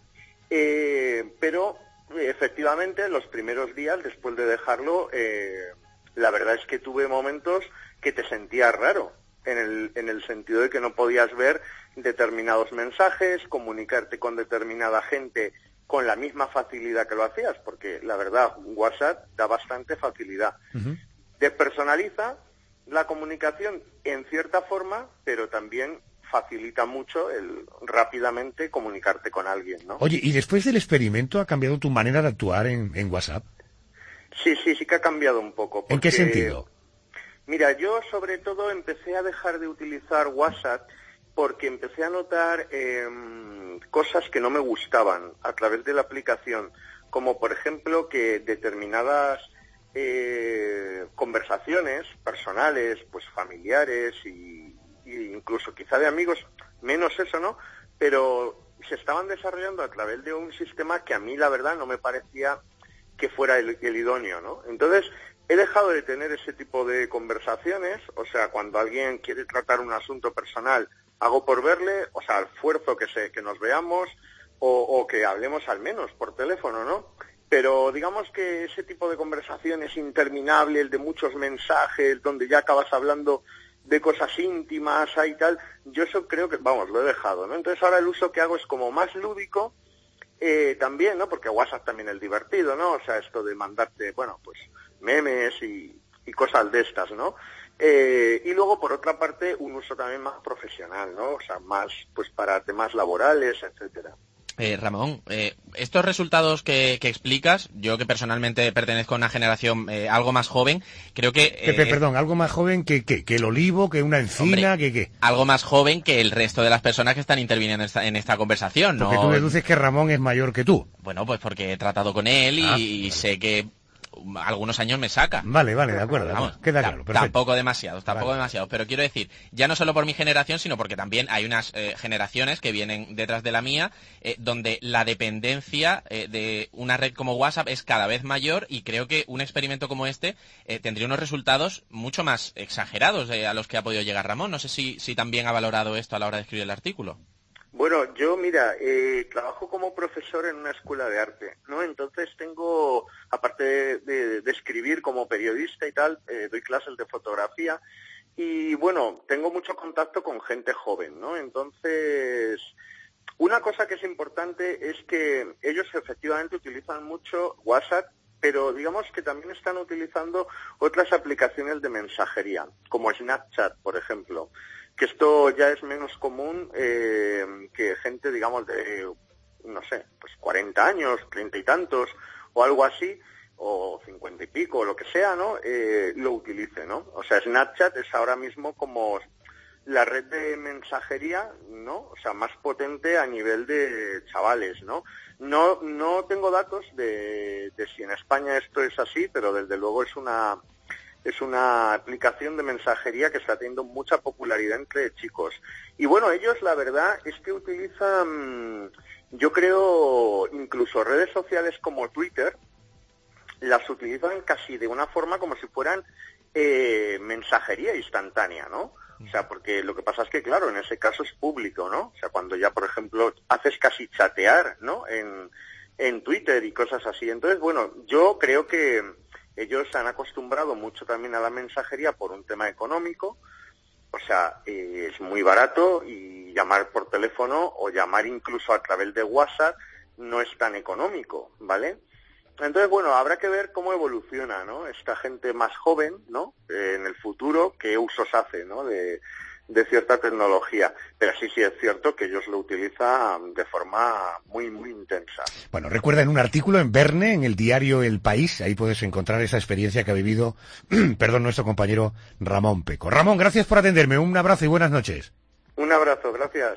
Pero, efectivamente, los primeros días, después de dejarlo, la verdad es que tuve momentos que te sentías raro, en el sentido de que no podías ver determinados mensajes, comunicarte con determinada gente con la misma facilidad que lo hacías, porque la verdad, WhatsApp da bastante facilidad. Despersonaliza la comunicación en cierta forma, pero también facilita mucho el rápidamente comunicarte con alguien, ¿no? Oye, ¿y después del experimento ha cambiado tu manera de actuar en WhatsApp? Sí que ha cambiado un poco. ¿En qué sentido? Mira, yo sobre todo empecé a dejar de utilizar WhatsApp porque empecé a notar cosas que no me gustaban a través de la aplicación, como por ejemplo que determinadas conversaciones personales, pues familiares y incluso quizá de amigos, menos eso, ¿no? Pero se estaban desarrollando a través de un sistema que a mí la verdad no me parecía que fuera el idóneo, ¿no? Entonces, he dejado de tener ese tipo de conversaciones, o sea, cuando alguien quiere tratar un asunto personal, hago por verle, o sea, esfuerzo que nos veamos o que hablemos al menos por teléfono, ¿no? Pero digamos que ese tipo de conversaciones interminables, el de muchos mensajes, donde ya acabas hablando de cosas íntimas y tal, yo eso creo que, vamos, lo he dejado, ¿no? Entonces ahora el uso que hago es como más lúdico, también, ¿no? Porque WhatsApp también es divertido, ¿no? O sea, esto de mandarte, bueno, pues memes y cosas de estas, ¿no? Y luego, por otra parte, un uso también más profesional, ¿no? O sea, más, pues para temas laborales, etcétera. Ramón, estos resultados que explicas, yo que personalmente pertenezco a una generación algo más joven, creo que... Perdón, algo más joven que el olivo, que una encina, hombre, que... Algo más joven que el resto de las personas que están interviniendo en esta conversación, ¿no? Porque tú deduces que Ramón es mayor que tú. Bueno, pues porque he tratado con él y sé que algunos años me saca. Vale, de acuerdo. Vamos, queda claro, perfecto. Tampoco demasiado, pero quiero decir, ya no solo por mi generación, sino porque también hay unas generaciones que vienen detrás de la mía, donde la dependencia de una red como WhatsApp es cada vez mayor, y creo que un experimento como este tendría unos resultados mucho más exagerados a los que ha podido llegar Ramón. No sé si también ha valorado esto a la hora de escribir el artículo. Bueno, yo, mira, trabajo como profesor en una escuela de arte, ¿no? Entonces tengo, aparte de escribir como periodista y tal, doy clases de fotografía y, bueno, tengo mucho contacto con gente joven, ¿no? Entonces, una cosa que es importante es que ellos efectivamente utilizan mucho WhatsApp pero digamos que también están utilizando otras aplicaciones de mensajería, como Snapchat, por ejemplo, que esto ya es menos común que gente, digamos, de, no sé, pues 40 años, 30 y tantos, o algo así, o 50 y pico, o lo que sea, ¿no? Lo utilice, ¿no? O sea, Snapchat es ahora mismo como la red de mensajería, ¿no? O sea, más potente a nivel de chavales, ¿no? No tengo datos de si en España esto es así, pero desde luego es una aplicación de mensajería que está teniendo mucha popularidad entre chicos. Y bueno, ellos la verdad es que utilizan, yo creo, incluso redes sociales como Twitter, las utilizan casi de una forma como si fueran mensajería instantánea, ¿no? O sea, porque lo que pasa es que, claro, en ese caso es público, ¿no? O sea, cuando ya, por ejemplo, haces casi chatear, ¿no? En Twitter y cosas así. Entonces, bueno, yo creo que ellos se han acostumbrado mucho también a la mensajería por un tema económico. O sea, es muy barato y llamar por teléfono o llamar incluso a través de WhatsApp no es tan económico, ¿vale? Entonces, bueno, habrá que ver cómo evoluciona, ¿no? Esta gente más joven, ¿no? En el futuro, qué usos hace, ¿no? De cierta tecnología. Pero sí es cierto que ellos lo utilizan de forma muy, muy intensa. Bueno, recuerda en un artículo en Verne, en el diario El País, ahí puedes encontrar esa experiencia que ha vivido, nuestro compañero Ramón Peco. Ramón, gracias por atenderme. Un abrazo y buenas noches. Un abrazo, gracias.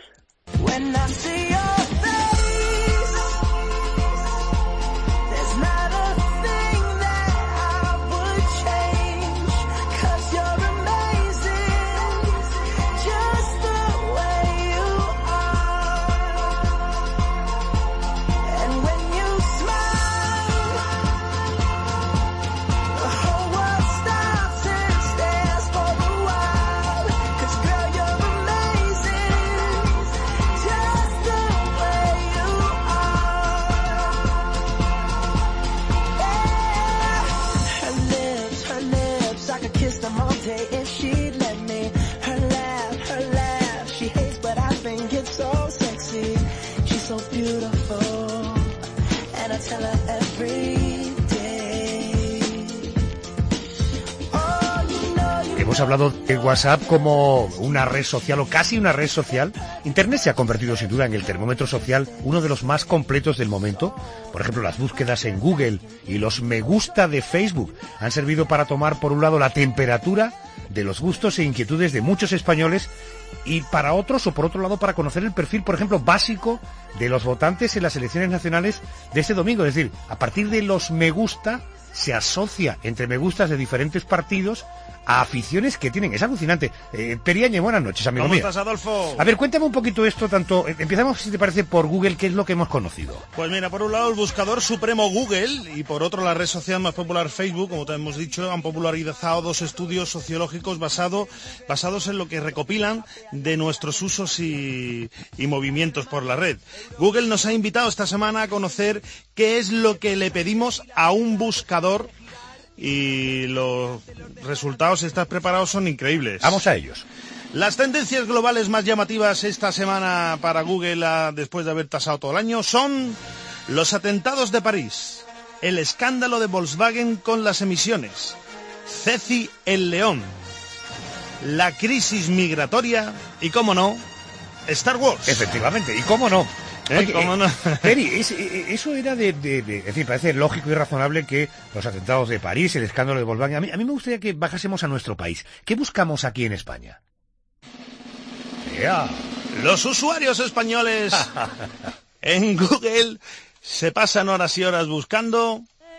Hemos hablado de WhatsApp como una red social o casi una red social. Internet se ha convertido sin duda en el termómetro social, uno de los más completos del momento. Por ejemplo, las búsquedas en Google y los me gusta de Facebook han servido para tomar por un lado la temperatura de los gustos e inquietudes de muchos españoles y para otros, o por otro lado, para conocer el perfil, por ejemplo, básico de los votantes en las elecciones nacionales de este domingo. Es decir, a partir de los me gusta se asocia entre me gustas de diferentes partidos a aficiones que tienen. Es alucinante. Periañe, buenas noches, amigo mío. ¿Cómo estás, Adolfo? A ver, cuéntame un poquito esto, tanto... Empezamos, si te parece, por Google, ¿qué es lo que hemos conocido? Pues mira, por un lado el buscador supremo Google y por otro la red social más popular Facebook, como te hemos dicho, han popularizado dos estudios sociológicos basados en lo que recopilan de nuestros usos y movimientos por la red. Google nos ha invitado esta semana a conocer qué es lo que le pedimos a un buscador y los resultados, si estás preparado, son increíbles. Vamos a ellos. Las tendencias globales más llamativas esta semana para Google, después de haber tasado todo el año, son los atentados de París, el escándalo de Volkswagen con las emisiones, Ceci el León, la crisis migratoria y, cómo no, Star Wars. Efectivamente, y cómo no. Oye, ¿cómo no? Peri, eso era en fin, parece lógico y razonable que los atentados de París, el escándalo de Volkswagen... A mí me gustaría que bajásemos a nuestro país. ¿Qué buscamos aquí en España? Yeah. Los usuarios españoles en Google se pasan horas y horas buscando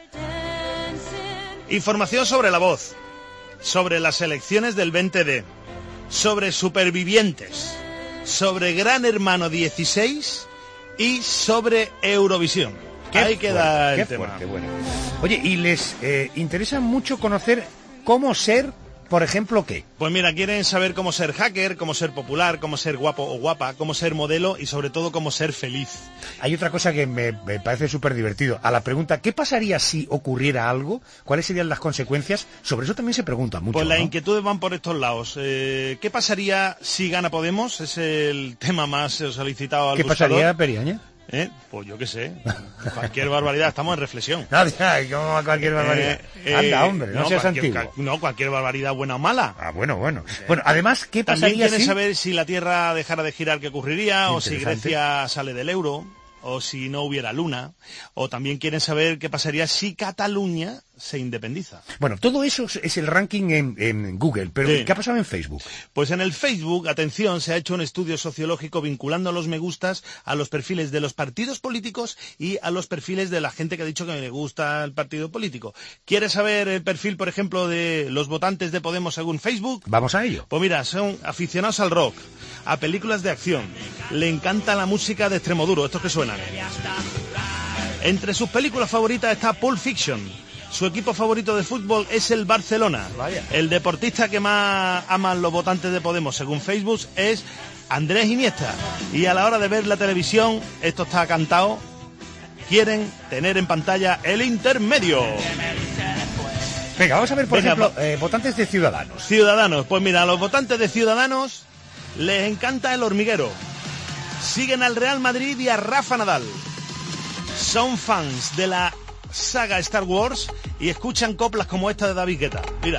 información sobre la voz, sobre las elecciones del 20D, sobre supervivientes, sobre Gran Hermano 16... y sobre Eurovisión. Ahí queda el tema. Fuerte, bueno. Oye, y les interesa mucho conocer cómo ser, por ejemplo, ¿qué? Pues mira, quieren saber cómo ser hacker, cómo ser popular, cómo ser guapo o guapa, cómo ser modelo y sobre todo cómo ser feliz. Hay otra cosa que me parece súper divertido. A la pregunta, ¿qué pasaría si ocurriera algo? ¿Cuáles serían las consecuencias? Sobre eso también se pregunta mucho. Pues las ¿no? inquietudes van por estos lados. ¿Qué pasaría si gana Podemos? Es el tema más solicitado al ¿Qué buscador. pasaría, Periaña? Pues yo qué sé, cualquier barbaridad, estamos en reflexión. No, ¿cómo cualquier barbaridad? Anda, hombre, no seas antiguo. No, cualquier barbaridad buena o mala. Bueno. Bueno, además, ¿qué pasaría También quieren saber si la Tierra dejara de girar, ¿qué ocurriría? O si Grecia sale del euro, o si no hubiera luna. O también quieren saber qué pasaría si Cataluña se independiza. Bueno, todo eso es el ranking en Google, pero ¿qué ha pasado en Facebook? Pues en el Facebook, atención, se ha hecho un estudio sociológico vinculando a los me gustas a los perfiles de los partidos políticos y a los perfiles de la gente que ha dicho que le gusta el partido político. ¿Quieres saber el perfil, por ejemplo, de los votantes de Podemos según Facebook? Vamos a ello. Pues mira, son aficionados al rock, a películas de acción, le encanta la música de Extremoduro, estos que suenan. Entre sus películas favoritas está Pulp Fiction. Su equipo favorito de fútbol es el Barcelona. Vaya. El deportista que más aman los votantes de Podemos, según Facebook, es Andrés Iniesta. Y a la hora de ver la televisión, esto está cantado, quieren tener en pantalla el intermedio. Venga, vamos a ver, por ejemplo, votantes de Ciudadanos. Ciudadanos, pues mira, a los votantes de Ciudadanos les encanta El Hormiguero. Siguen al Real Madrid y a Rafa Nadal. Son fans de la saga Star Wars y escuchan coplas como esta de David Guetta. Mira.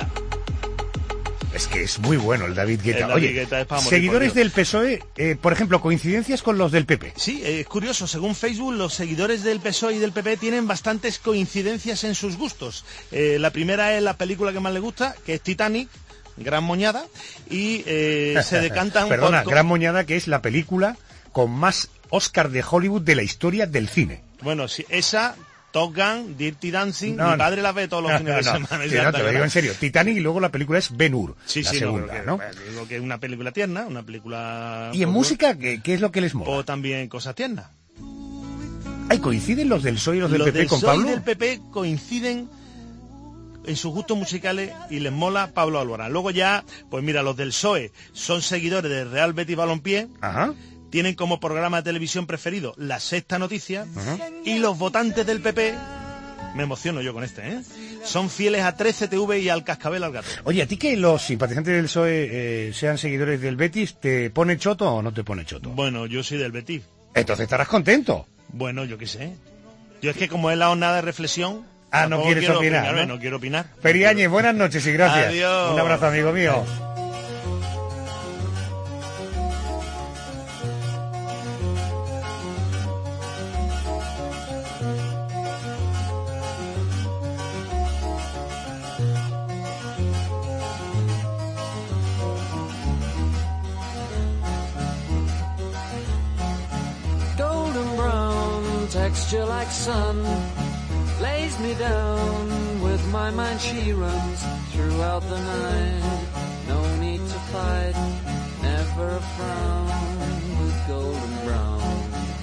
Es que es muy bueno el David Guetta. David Guetta es para morir, seguidores del PSOE, por ejemplo, coincidencias con los del PP. Sí, es curioso. Según Facebook, los seguidores del PSOE y del PP tienen bastantes coincidencias en sus gustos. La primera es la película que más les gusta, que es Titanic, Gran Moñada, y se decantan... Perdona, Gran Moñada, que es la película con más Oscar de Hollywood de la historia del cine. Bueno, sí, esa... Top Gun, Dirty Dancing, mi padre la ve todos los fines de semana. Sí, no, te lo digo en serio. Titanic y luego la película es Ben-Hur, la segunda, ¿no? Digo que es una película tierna, una película... ¿Y en música qué es lo que les mola? O también cosas tiernas. ¿Ay, coinciden los del PSOE y los del PP con Pablo? Los del PSOE y del PP coinciden en sus gustos musicales y les mola Pablo Alborán. Luego ya, pues mira, los del PSOE son seguidores del Real Betis Balompié. Ajá. Tienen como programa de televisión preferido La Sexta Noticia. Y los votantes del PP, me emociono yo con son fieles a 13TV y al Cascabel al Gato. Oye, ¿a ti que los simpatizantes del PSOE sean seguidores del Betis, te pone choto o no te pone choto? Bueno, yo soy del Betis. Entonces estarás contento. Bueno, yo qué sé. Yo es que como es la jornada de reflexión... no quieres opinar, ¿no? No quiero opinar. Periáñez, buenas noches y gracias. Adiós. Un abrazo, amigo mío. Texture like sun lays me down. With my mind she runs throughout the night. No need to fight, never a frown with golden brown.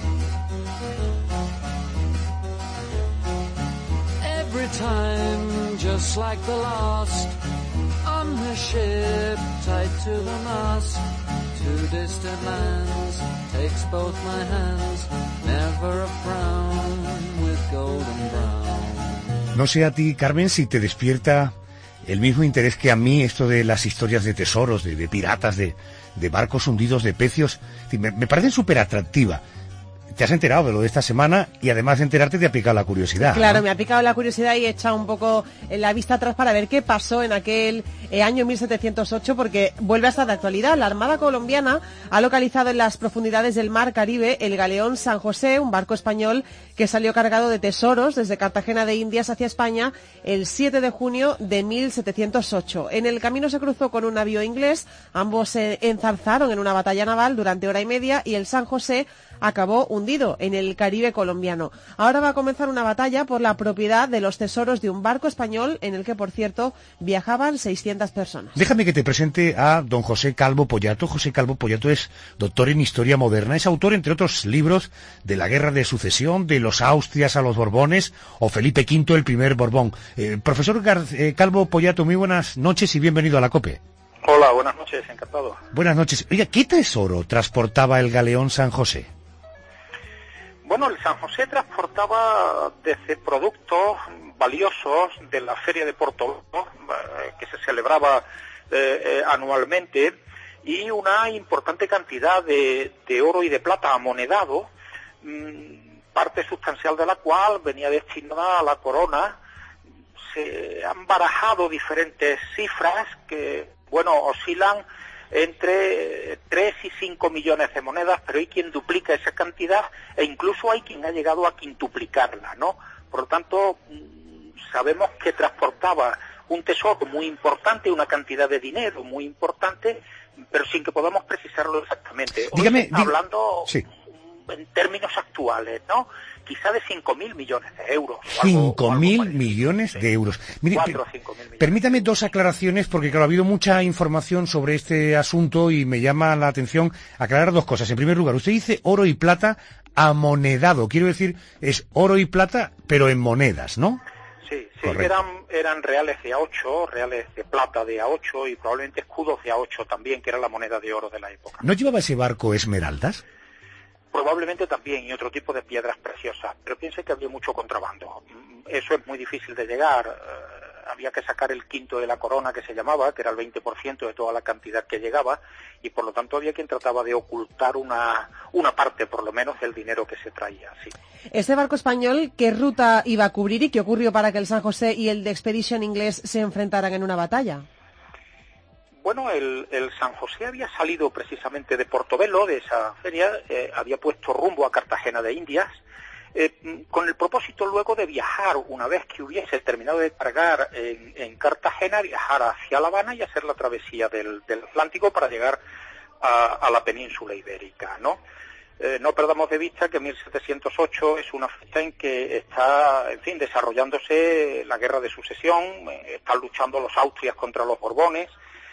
Every time, just like the last, on her ship tied to the mast. To distant lands, takes both my hands, never a frown with golden brown. No sé a ti, Carmen, si te despierta el mismo interés que a mí esto de las historias de tesoros, de piratas, de barcos hundidos, de pecios. Me parecen súper atractivas. Te has enterado de lo de esta semana y además de enterarte te ha picado la curiosidad. Claro, ¿no? Me ha picado la curiosidad y he echado un poco la vista atrás para ver qué pasó en aquel año 1708, porque vuelve a estar de actualidad. La Armada colombiana ha localizado en las profundidades del mar Caribe el galeón San José, un barco español que salió cargado de tesoros desde Cartagena de Indias hacia España el 7 de junio de 1708. En el camino se cruzó con un navío inglés, ambos se enzarzaron en una batalla naval durante hora y media y el San José acabó hundido en el Caribe colombiano. Ahora va a comenzar una batalla por la propiedad de los tesoros de un barco español en el que, por cierto, viajaban 600 personas. Déjame que te presente a don José Calvo Pollato. José Calvo Pollato es doctor en Historia Moderna. Es autor, entre otros libros, de la Guerra de Sucesión, de los Austrias a los Borbones o Felipe V, el primer Borbón. Profesor Calvo Pollato, muy buenas noches y bienvenido a la COPE. Hola, buenas noches, encantado. Buenas noches. Oiga, ¿qué tesoro transportaba el galeón San José? Bueno, el San José transportaba desde productos valiosos de la Feria de Portoló, que se celebraba anualmente, y una importante cantidad de oro y de plata amonedado parte sustancial de la cual venía destinada a la corona. Se han barajado diferentes cifras que, oscilan entre 3 y 5 millones de monedas, pero hay quien duplica esa cantidad e incluso hay quien ha llegado a quintuplicarla, ¿no? Por lo tanto, sabemos que transportaba un tesoro muy importante, una cantidad de dinero muy importante, pero sin que podamos precisarlo exactamente. Hoy se está hablando en términos actuales, ¿no? Quizá de 5.000 millones de euros. 5.000 millones de euros. Mire, 4 o 5.000 millones. Permítame dos aclaraciones, porque claro, ha habido mucha información sobre este asunto y me llama la atención aclarar dos cosas. En primer lugar, usted dice oro y plata amonedado. Quiero decir, es oro y plata, pero en monedas, ¿no? Sí, eran reales de A8, reales de plata de A8 y probablemente escudos de A8 también, que era la moneda de oro de la época. ¿No llevaba ese barco esmeraldas? Probablemente también, y otro tipo de piedras preciosas, pero piense que había mucho contrabando. Eso es muy difícil de llegar. Había que sacar el quinto de la corona, que se llamaba, que era el 20% de toda la cantidad que llegaba, y por lo tanto había quien trataba de ocultar una parte, por lo menos, del dinero que se traía. Sí. Este barco español, ¿qué ruta iba a cubrir y qué ocurrió para que el San José y el de Expedition inglés se enfrentaran en una batalla? Bueno, el San José había salido precisamente de Portobelo, de esa feria, había puesto rumbo a Cartagena de Indias, con el propósito luego de viajar, una vez que hubiese terminado de cargar en Cartagena, viajar hacia La Habana y hacer la travesía del Atlántico para llegar a la península ibérica, ¿no? No perdamos de vista que 1708 es una fecha en que está, en fin, desarrollándose la guerra de sucesión, están luchando los Austrias contra los Borbones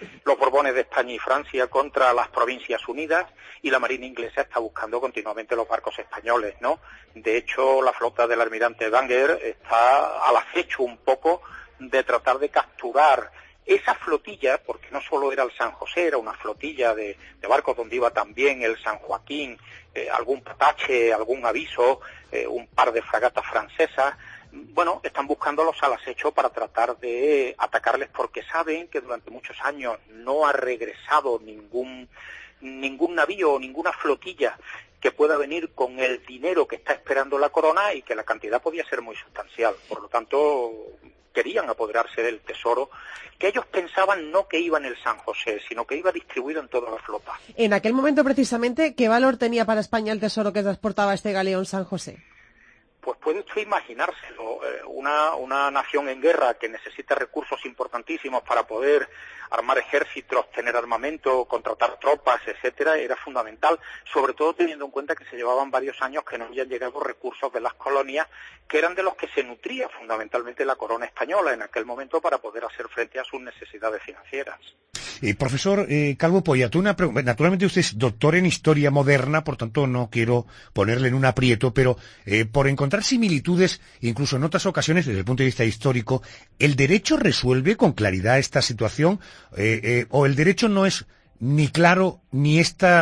de España y Francia contra las Provincias Unidas, y la Marina inglesa está buscando continuamente los barcos españoles, ¿no? De hecho, la flota del almirante Wenger está al acecho un poco de tratar de capturar esa flotilla, porque no solo era el San José, era una flotilla de barcos donde iba también el San Joaquín, algún patache, algún aviso, un par de fragatas francesas. Bueno, están buscándolos al acecho para tratar de atacarles, porque saben que durante muchos años no ha regresado ningún navío o ninguna flotilla que pueda venir con el dinero que está esperando la corona, y que la cantidad podía ser muy sustancial. Por lo tanto, querían apoderarse del tesoro, que ellos pensaban no que iba en el San José, sino que iba distribuido en toda la flota. En aquel momento, precisamente, ¿qué valor tenía para España el tesoro que transportaba este galeón San José? Pues puede usted imaginárselo, una nación en guerra que necesita recursos importantísimos para poder armar ejércitos, tener armamento, contratar tropas, etcétera, era fundamental, sobre todo teniendo en cuenta que se llevaban varios años que no habían llegado recursos de las colonias, que eran de los que se nutría fundamentalmente la corona española en aquel momento para poder hacer frente a sus necesidades financieras. Profesor Calvo Poyato, naturalmente usted es doctor en historia moderna, por tanto no quiero ponerle en un aprieto, pero por encontrar similitudes, incluso en otras ocasiones desde el punto de vista histórico, ¿el derecho resuelve con claridad esta situación? ¿O el derecho no es ni claro, ni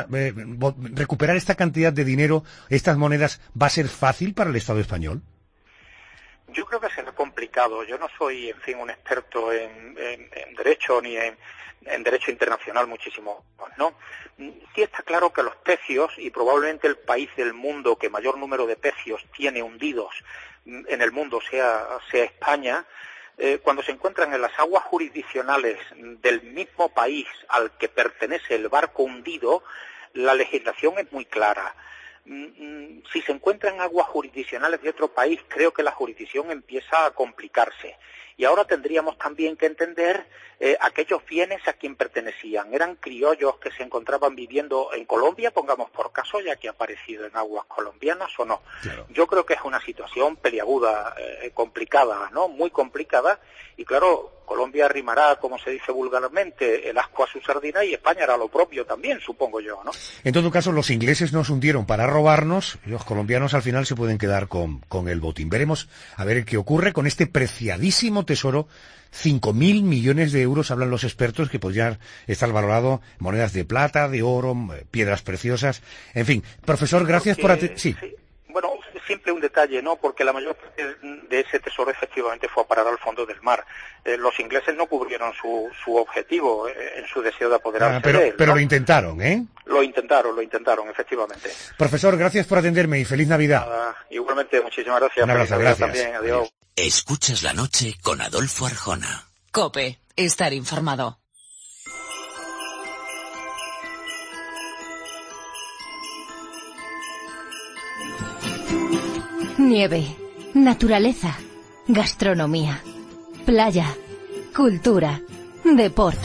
recuperar esta cantidad de dinero, estas monedas, va a ser fácil para el Estado español? Yo creo que será complicado. Yo no soy, en fin, un experto en derecho ni en derecho internacional, muchísimo más, ¿no? Sí está claro que los pecios, y probablemente el país del mundo que mayor número de pecios tiene hundidos en el mundo sea España, cuando se encuentran en las aguas jurisdiccionales del mismo país al que pertenece el barco hundido, la legislación es muy clara. Si se encuentran en aguas jurisdiccionales de otro país, creo que la jurisdicción empieza a complicarse. Y ahora tendríamos también que entender aquellos bienes a quien pertenecían. Eran criollos que se encontraban viviendo en Colombia, pongamos por caso, ya que ha aparecido en aguas colombianas o no. Claro. Yo creo que es una situación peliaguda, complicada, ¿no? Muy complicada. Y claro, Colombia arrimará, como se dice vulgarmente, el ascua a su sardina, y España hará lo propio también, supongo yo, ¿no? En todo caso, los ingleses nos hundieron para robarnos, y los colombianos al final se pueden quedar con el botín. Veremos a ver qué ocurre con este preciadísimo tesoro. 5.000 millones de euros, hablan los expertos, que podrían estar valorado en monedas de plata, de oro, piedras preciosas, en fin. Profesor, gracias por... Sí. Bueno, simple un detalle, ¿no? Porque la mayor parte de ese tesoro efectivamente fue a parar al fondo del mar. Los ingleses no cubrieron su objetivo en su deseo de apoderarse de él, pero ¿no? lo intentaron, ¿eh? Lo intentaron, efectivamente. Profesor, gracias por atenderme y feliz Navidad. Igualmente, muchísimas gracias. Un abrazo, Feliz Navidad gracias. también, adiós. Escuchas la noche con Adolfo Arjona. COPE. Estar informado. Nieve, naturaleza, gastronomía, playa, cultura, deporte.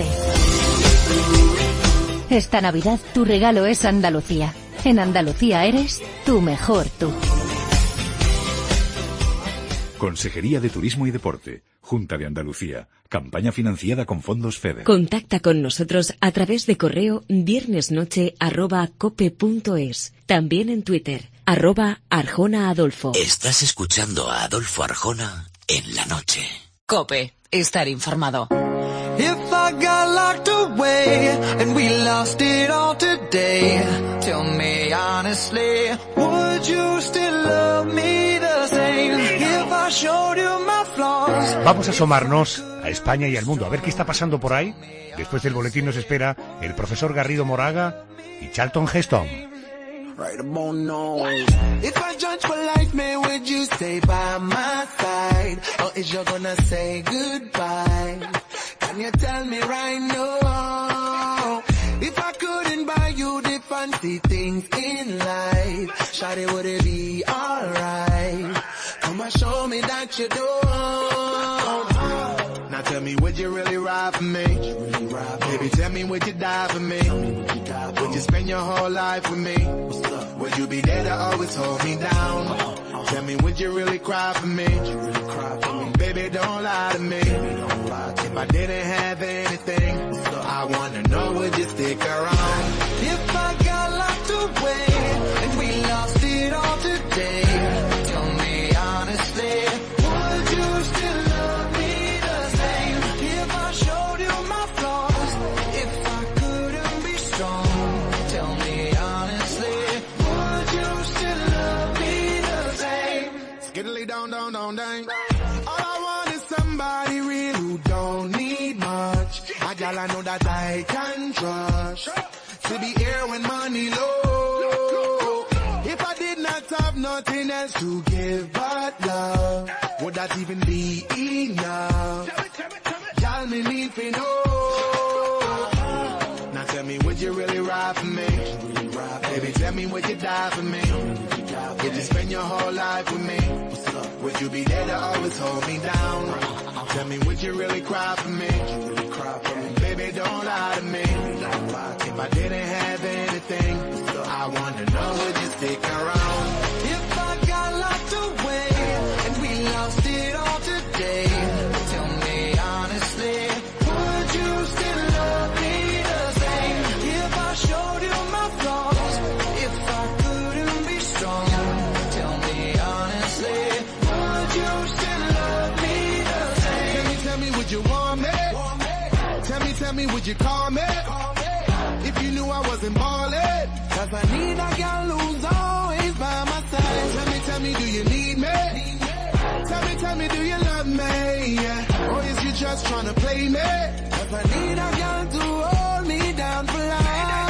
Esta Navidad tu regalo es Andalucía. En Andalucía eres tu mejor tú. Consejería de Turismo y Deporte, Junta de Andalucía, campaña financiada con fondos FEDER. Contacta con nosotros a través de correo viernesnoche@cope.es. También en Twitter, @ArjonaAdolfo. Estás escuchando a Adolfo Arjona en la noche. COPE. Estar informado. If I got locked away and we lost it all today, tell me honestly, would you still love me the same if I showed you my flaws? Vamos a asomarnos a España y al mundo, a ver qué está pasando por ahí. Después del boletín nos espera el profesor Garrido Moraga y Charlton Heston. Right about now. If I judge for life, man, would you stay by my side? Or is you gonna say goodbye? Can you tell me right now? If I couldn't buy you the fancy things in life, shawty, would it be alright? Come and show me that you don't. Now tell me, would you really ride for me? Baby, tell me, would you die for me? Would you spend your whole life with me? Would you be there to always hold me down? Tell me, would you really cry for me? Baby, don't lie to me. If I didn't have anything, I wanna know, would you stick around? If I got locked away and we lost it all today, tell me honestly, would you still love me the same if I showed you my flaws? If I couldn't be strong, tell me honestly, would you still love me the same? Skiddly down, down, down, down. All I want is somebody real who don't need much. A gal I know that I can trust, to be here when money low. If I did not have nothing else to give but love, would that even be enough? Y'all me need to know. Now tell me, would you really ride for me? Baby, tell me, would you die for me? Would you spend your whole life with me? Would you be there to always hold me down? Tell me, would you really cry for me? Baby, don't lie to me. If I didn't have anything, I wanna know, would you stick around? If I got locked away and we lost it all today, tell me honestly, would you still love me the same if I showed you my flaws? If I couldn't be strong, tell me honestly, would you still love me the same? Tell me, would you want me? Tell me, would you call me? If you knew I wasn't ballin', 'cause I need a girl who's always by my side. Tell me, do you need me? Tell me, do you love me? Yeah. Or is you just trying to play me? 'Cause I need a girl to hold me down for life.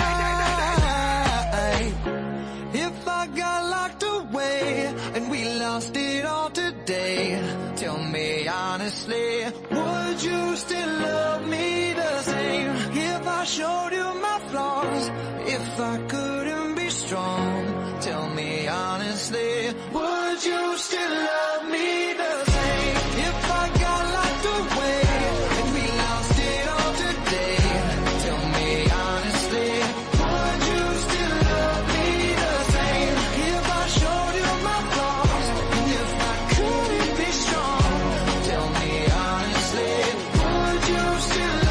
If I got locked away and we lost it all today, tell me honestly, would you still love me the same if I showed you my flaws? If I couldn't be strong, tell me honestly, would you still love me the same if I got locked away and we lost it all today? Tell me honestly, would you still love me the same if I showed you my flaws? And if I couldn't be strong, tell me honestly, would you still